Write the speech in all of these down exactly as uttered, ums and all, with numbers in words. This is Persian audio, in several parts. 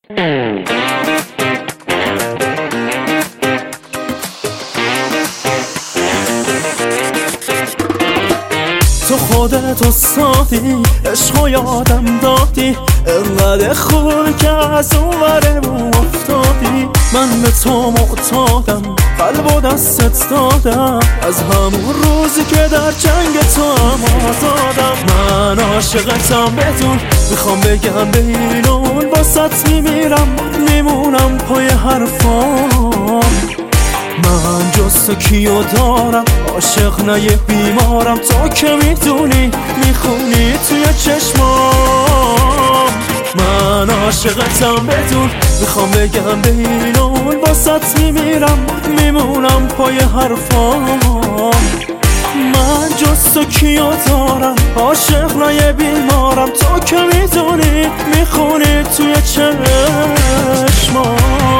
تو خودت استادی، عشقو یادم دادی، انقدر خوبی که از اون ورمون افتادی. من به تو معتادم، قلب و دستت دادم، از همون روزی که در جنگ تو هم آزادم. من عاشقتم بدون، میخوام بگم به این اون، باست میمیرم میمونم پای حرفام. من جز تو کیو دارم، عاشق نه یه بیمارم. تو که میدونی میخونی توی چشمام. من عاشقتم بدون، میخوام بگم به این اون، باست میمیرم میمونم پای حرفام. من جز تو کیو دارم، عاشق نه یه بیمارم. تو که میدونی میخونی توی چشمام.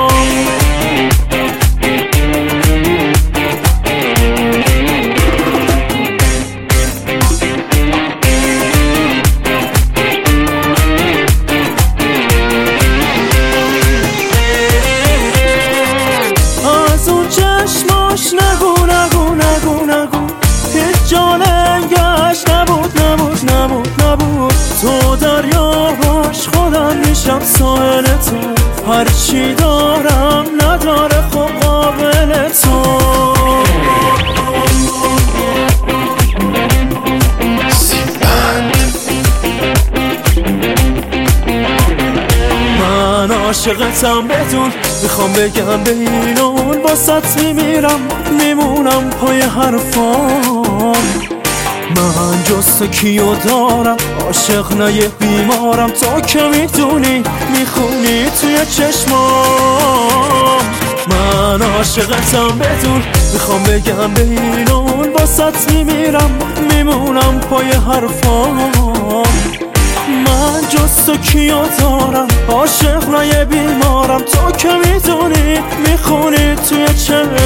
نگو نگو نگو نگو، هیچ جا لنگش نبود نبود نبود نبود. تو دریاش خودم میشم ساحل تو، هرچی دارم نداره خب قابل تو. من عاشقتم بدون، میخوام بگم به این اون، باست میمیرم میمونم پای حرفام. من جز تو کیو دارم، عاشق نه یه بیمارم. تو که میدونی میخونی توی چشمام. من عاشقتم بدون، میخوام بگم به این اون، باست میمیرم میمونم پای حرفام. من جز تو کیو دارم، عاشق نه یه بیمارم. تو که میدونی میخونی توی چشمام.